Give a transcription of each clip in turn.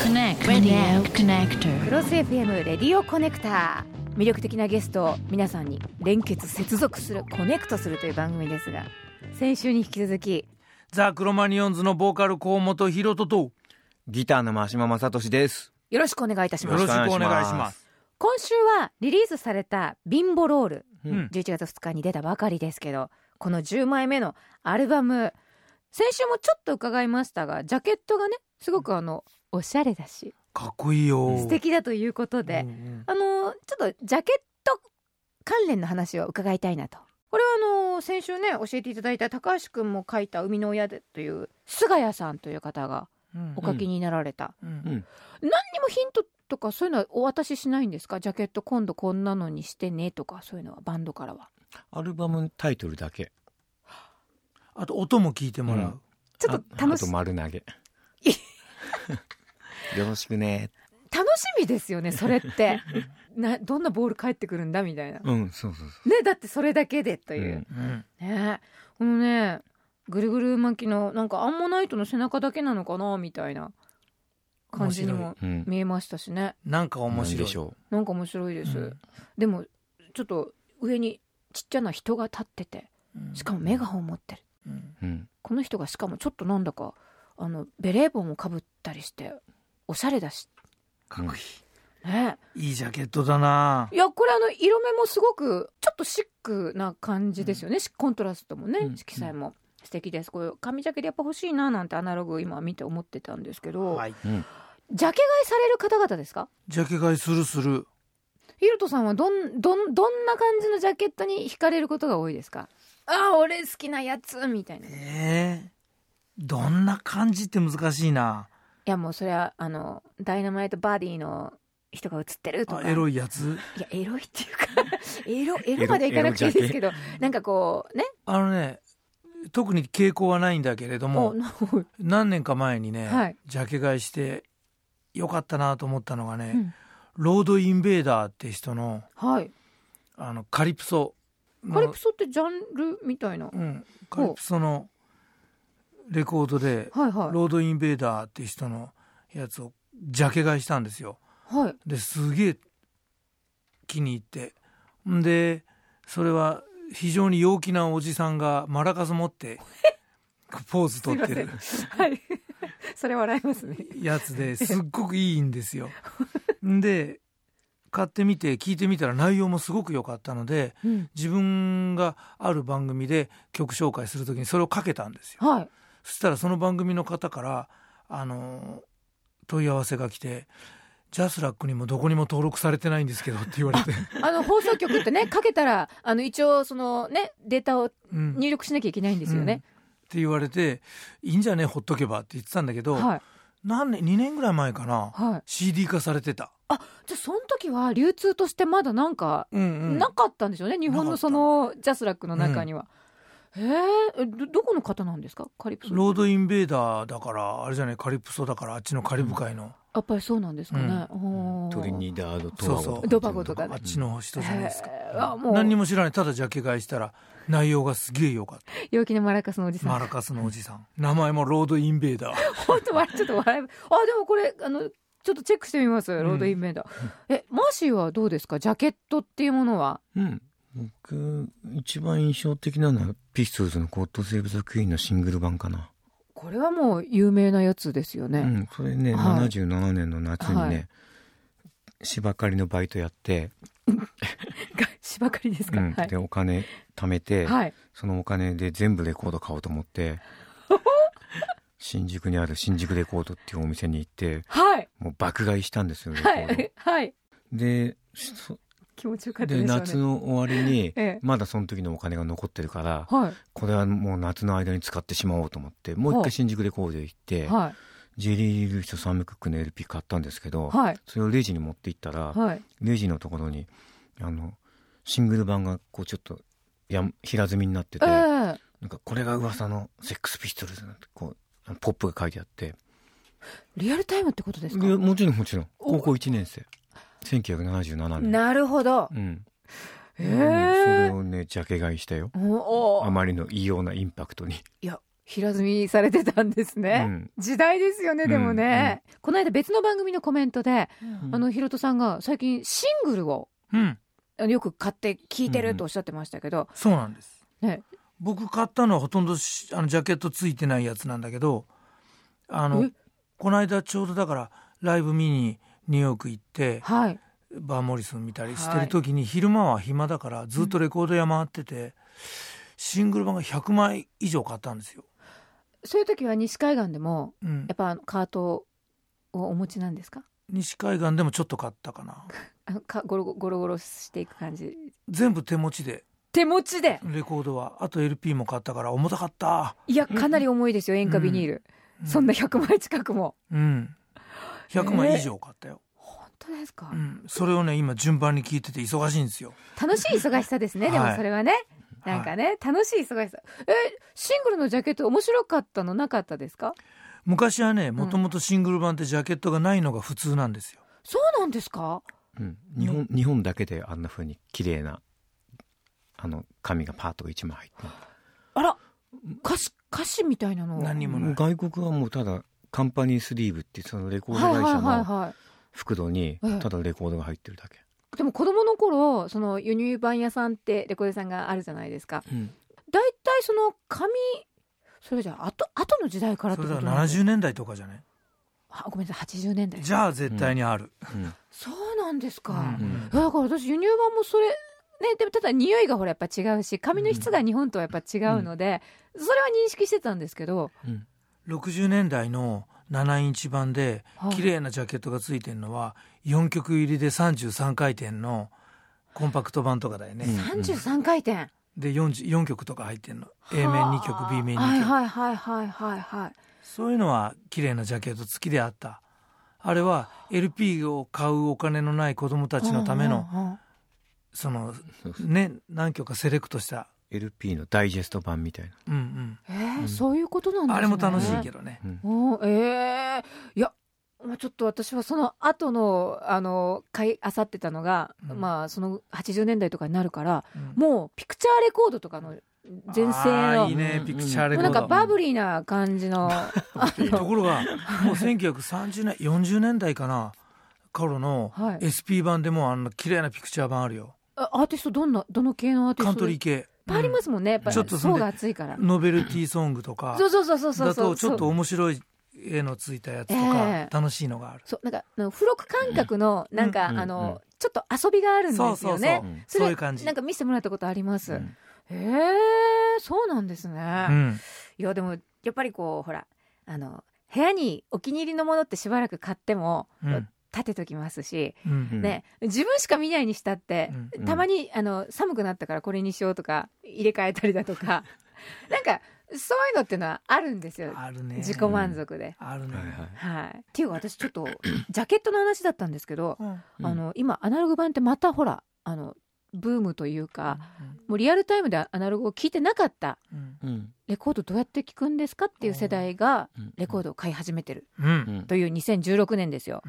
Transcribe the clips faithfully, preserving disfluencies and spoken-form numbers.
Connect Radio Connector クロス エフエム レディオコネクター、魅力的なゲストを皆さんに連結接続する、コネクトするという番組ですが、先週に引き続きザ・クロマニヨンズのボーカル河本大翔とギターの真島正俊です。 よろしくお願いいたします。 よろしくお願いします。 今週はリリースされたビンボロール、 うん、 じゅういちがつふつかに出たばかりですけど、このじゅうまいめのアルバム、先週もちょっと伺いましたが、ジャケットがねすごくあのおしゃれだしかっこいいよ、 素敵だということで、うんうん、あのちょっとジャケット関連の話を伺いたいなと。これはあの先週ね教えていただいた高橋くんも書いた生みの親でという菅谷さんという方がお書きになられた、うんうん、何にもヒントとかそういうのはお渡ししないんですか？ジャケット今度こんなのにしてねとか、そういうのはバンドからは。 アルバムタイトルだけ、 あと音も聞いてもらう、うん、 ちょっと楽しあと丸投げよろしくね。 楽しみですよねそれってな、どんなボール返ってくるんだみたいな、 うんそうそうそうね、だってそれだけでという、 うんね、このねぐるぐる巻きのなんかアンモナイトの背中だけなのかなみたいな感じにも見えましたしね、 うん、なんか面白いでしょう。 なんか面白いです、うん、でもちょっと上にちっちゃな人が立ってて、しかもメガホンを持ってる、うん、この人がしかもちょっとなんだかあのベレー帽もかぶったりしておしゃれだしかっこいい、 ね、 いいジャケットだな。 いやこれあの色目もすごくちょっとシックな感じですよね、うん、コントラストもね、色彩も素敵です。これ紙ジャケでやっぱ欲しいななんてアナログ今見て思ってたんですけど、はい、うん、ジャケ買いされる方々ですか？ ジャケ買いするする。 ヒルトさんはどん、どん、どんな感じのジャケットに惹かれることが多いですか？ああ俺好きなやつみたいな。 えー、どんな感じって難しいな。 いやもうそれはあのダイナマイトバディの人が写ってるとか、 エロいやつ。 いやエロいっていうかエロエロまでいかなくていいですけど、なんかこうね、あのね特に傾向はないんだけれども、何年か前にね、はい、ジャケ買いしてよかったなと思ったのがね、うん、ロードインベーダーって人の、はい、あのカリプソカリプソってジャンルみたいな、 うん、カリプソのレコードで、はいはい、ロードインベーダーって人のやつをジャケ買いしたんですよ、はい、ですげえ気に入って、んでそれは非常に陽気なおじさんがマラカス持ってポーズ取ってるはい、それ笑いますねやつですっごくいいんですよで買ってみて聞いてみたら内容もすごく良かったので、うん、自分がある番組で曲紹介するときにそれをかけたんですよ、はい、そしたらその番組の方からあの問い合わせが来て、ジャスラックにもどこにも登録されてないんですけどって言われてあの放送局ってねかけたらあの一応そのねデータを入力しなきゃいけないんですよね、うんうん、 って言われて、いいんじゃねほっとけばって言ってたんだけど、はい、何年にねんぐらい前かな、はい、シーディー 化されてた。 あ、じゃあその時は流通としてまだなんかなかったんでしょうね、うんうん、日本のそのジャスラックの中には、うん、へえ、ど、どこの方なんですか？カリプソ。 ロードインベーダーだからあれじゃない、カリプソだからあっちのカリブ海の、うん、 やっぱりそうなんですかね、うん、 トリニダードトバゴとか、 そうそうドバゴとか、ね、 あっちの人じゃないですか。あ、もう何にも知らない、ただジャケ買いしたら内容がすげえ良かった。 陽気なマラカスのおじさん、 マラカスのおじさん名前もロードインベーダー本当ちょっと笑い、あ、でもこれあのちょっとチェックしてみます、ロードインベーダー、うん、え、マーシーはどうですか？ジャケットっていうものは。 うん、僕一番印象的なのはピストルズのゴッドセーブ・ザ・クイーンのシングル版かな。 これはもう有名なやつですよね、 うん、それね、はい、ななじゅうななねんの夏にね、はい、芝刈りのバイトやって芝刈りですか、 うん、 はい、 でお金貯めて、はい、そのお金で全部レコード買おうと思って新宿にある新宿レコードっていうお店に行って、はい、もう爆買いしたんですよレコード、はいはい、で気持ちよかったでしょうね。 で夏の終わりに、ええ、まだその時のお金が残ってるから、はい、これはもう夏の間に使ってしまおうと思ってもう一回新宿レコードへ行って、はい、ジェリー・ルーシュ・サム・クックの エルピー 買ったんですけど、はい、それをレジに持って行ったら、はい、レジのところにあのシングル版がこうちょっとや平積みになってて、えー、なんかこれが噂のセックスピストルズなんてこうポップが書いてあって。 リアルタイムってことですか？ もちろんもちろん高校いちねん生せんきゅうひゃくななじゅうななねん。 なるほど、うん、 へえ、それをねジャケ買いしたよ。おあまりの異様なインパクトに。 いや平積みされてたんですね、うん、時代ですよね。でもね、うんうん、この間別の番組のコメントで、うん、あのひろとさんが最近シングルを、うん、よく買って聴いてるとおっしゃってましたけど、うんうん、 そうなんです、ね、僕買ったのはほとんどあのジャケットついてないやつなんだけど、あのこの間ちょうどだからライブ見にニューヨーク行って、はい、バーモリソン見たりしてる時に、はい、昼間は暇だからずっとレコード屋回ってて、うん、シングル版がひゃくまい以上買ったんですよ。 そういう時は西海岸でも、うん、やっぱカートをお持ちなんですか？ 西海岸でもちょっと買ったかなあかゴロゴロゴロしていく感じ。 全部手持ちで。 手持ちでレコードは。あと エルピー も買ったから重たかった。 いやかなり重いですよ、塩化ビニール、うん、そんなひゃくまい近くも、 うん、ひゃくまい以上買ったよ、 えー、本当ですか、 うん、それをね今順番に聞いてて忙しいんですよ。 楽しい忙しさですねでもそれはね、はい、なんかね、楽しい忙しさ。えシングルのジャケット面白かったのなかったですか？ 昔はね、もともとシングル版ってジャケットがないのが普通なんですよ、うん、 そうなんですか、 うん、日本、日本だけであんな風に綺麗なあの紙がパートがいちまい入ってる。 あら歌詞、歌詞みたいなの何もない。 外国はもうただカンパニースリーブっていうそのレコード会社の袋にただレコードが入ってるだけ、 でも子供の頃その輸入版屋さんってレコード屋さんがあるじゃないですか、うん、だいたいその紙それじゃあ後後の時代からってことなんですか？ それはななじゅうねんだいとかじゃない？ あごめんなさいはちじゅうねんだい。 じゃあ絶対にある、 うん、そうなんですか、うん、だから私輸入版もそれね、でもただ匂いがほらやっぱ違うし紙の質が日本とはやっぱ違うので、うん、それは認識してたんですけど、 うん、ろくじゅうねんだいのななインチ版で綺麗なジャケットがついてるのはよんきょく入りでさんじゅうさんかいてんのコンパクト版とかだよね、うん、 さんじゅうさんかいてんでよんじゅうよんきょくとか入ってんの。 A 面にきょく B 面にきょく、 はいはいはいはいはいはい、 そういうのは綺麗なジャケット付きであった。あれは エルピー を買うお金のない子どもたちのための、うんうんうん、そのね何曲かセレクトしたエルピー のダイジェスト版みたいな、 うんうんえーうん、そういうことなんですね。 あれも楽しいけどね、 うん、おえー、いやちょっと私はその後のあの買い漁ってたのが、うん、まあそのはちじゅうねんだいとかになるから、うん、もうピクチャーレコードとかの全盛のいいねピクチャーレコード、 なんかバブリーな感じのところがもうせんきゅうひゃくさんじゅうねんよんじゅうねんだいかな頃の エスピー 版でもあの綺麗なピクチャー版あるよ。 アーティストどんなどの系のアーティスト？ カントリー系いっぱいありますもんね、やっぱり層が厚いから。 ノベルティーソングとかそうそうそうそうそうだとちょっと面白い絵のついたやつとか楽しいのがある、 えー、そうなんか付録感覚のなんか、うん、あの、うん、ちょっと遊びがあるんですよね。そうそうそう、それそういう感じなんか見せてもらったことあります、うん、へえそうなんですね、うん、いやでもやっぱりこうほらあの部屋にお気に入りのものってしばらく買っても、うん立てときますし、うんうんね、自分しか見ないにしたって、うん、たまにあの寒くなったからこれにしようとか入れ替えたりだとかなんかそういうのっていうのはあるんですよ。 あるね、 自己満足で、 うん、あるね、 はい、っていうか私ちょっとジャケットの話だったんですけど、うん、あの今アナログ版ってまたほらあのブームというか、うんうん、もうリアルタイムでアナログを聞いてなかった、うん、レコードどうやって聞くんですかっていう世代がレコードを買い始めてる、うん、というにせんじゅうろくねんですよ、うん、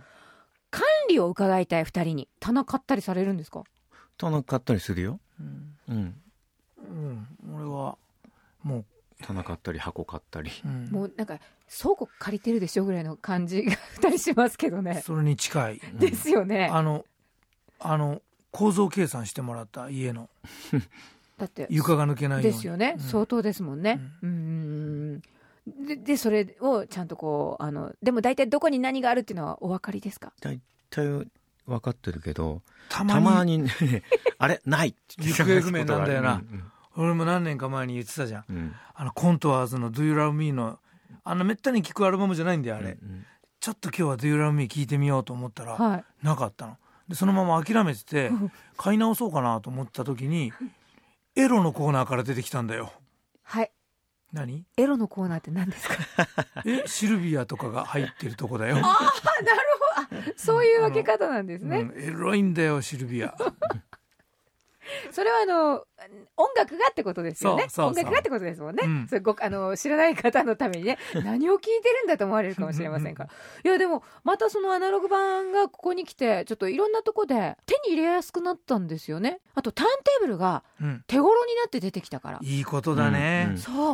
管理を伺いたいふたりに棚買ったりされるんですか？ 棚買ったりするよ、うんうんうん、俺はもう棚買ったり箱買ったり、 うん、もうなんか倉庫借りてるでしょぐらいの感じがふたりしますけどね。 それに近いですよね、 うん、あのあの構造計算してもらった家のだって床が抜けないようにですよね、うん、相当ですもんね、うん、うんで, でそれをちゃんとこうあのでも大体どこに何があるっていうのはお分かりですか？ 大体分かってるけどたまに、 たまにねあれない行方不明なんだよな、うんうん、俺も何年か前に言ってたじゃん、うん、あのコントワーズの Do You Love Me のあのめったに聴くアルバムじゃないんだよあれ、うんうん、ちょっと今日は Do You Love Me 聴いてみようと思ったら、はい、なかったのでそのまま諦めてて買い直そうかなと思った時にエロのコーナーから出てきたんだよ。 はい何？ エロのコーナーって何ですか？ えシルビアとかが入ってるとこだよ。ああなるほど、あそういう分け方なんですね、 うん、エロいんだよシルビアそれはあの音楽がってことですよね。そうそうそう音楽がってことですもんね、うん、それごあの知らない方のためにね何を聞いてるんだと思われるかもしれませんからいやでもまたそのアナログ版がここに来てちょっといろんなとこで手に入れやすくなったんですよね。あとターンテーブルが手頃になって出てきたから、 うん、いいことだね、 うん、そう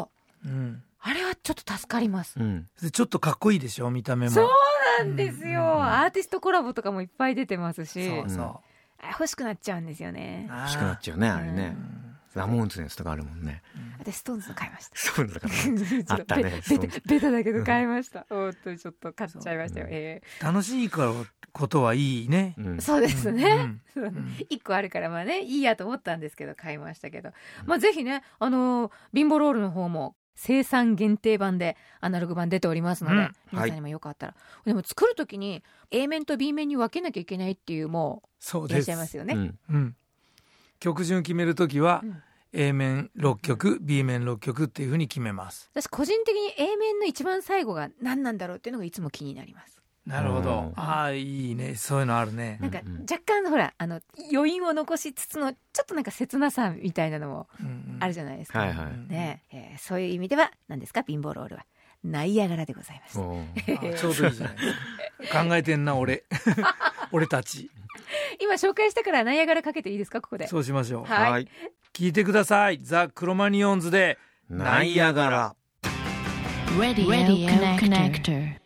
うん、 あれはちょっと助かります、 うん、ちょっとかっこいいでしょ見た目も。 そうなんですよ、うんうん、アーティストコラボとかもいっぱい出てますし、 そうそう、 あ欲しくなっちゃうんですよね。 欲しくなっちゃうねあれね、うん、ラモーンズのやつとかあるもんね、 うん、私ストーンズの買いました。 ストーンズだからあったねベタベタだけど買いました、うん、おっとちょっと買っちゃいましたよ、うんえー、楽しいことはいいね、 うん、そうですね、うんうん、いっこあるからまあねいいやと思ったんですけど買いましたけど、うん、まあぜひねあのー、ビンボロールの方も生産限定版でアナログ版出ておりますので、うん、皆さんにもよかったら、はい、でも作るときに A 面と B 面に分けなきゃいけないっていうもういらっしゃいますよね、うんうん、 曲順決めるときは、うん、A 面ろっきょく B 面ろっきょくっていう風に決めます。 私個人的に A 面の一番最後が何なんだろうっていうのがいつも気になります。 なるほど、ああいいねそういうのあるね。 なんか若干ほらあの余韻を残しつつのちょっとなんか切なさみたいなのもあるじゃないですか、 うんうんはいはいねえー、そういう意味では何ですかビンボロールはナイアガラでございます。 ちょうどいいじゃないですか考えてんな俺俺たち今紹介したからナイアガラかけていいですかここで。 そうしましょう、 はい、 はい、聞いてくださいザ・クロマニヨンズでナイアガラ。 Radio Connector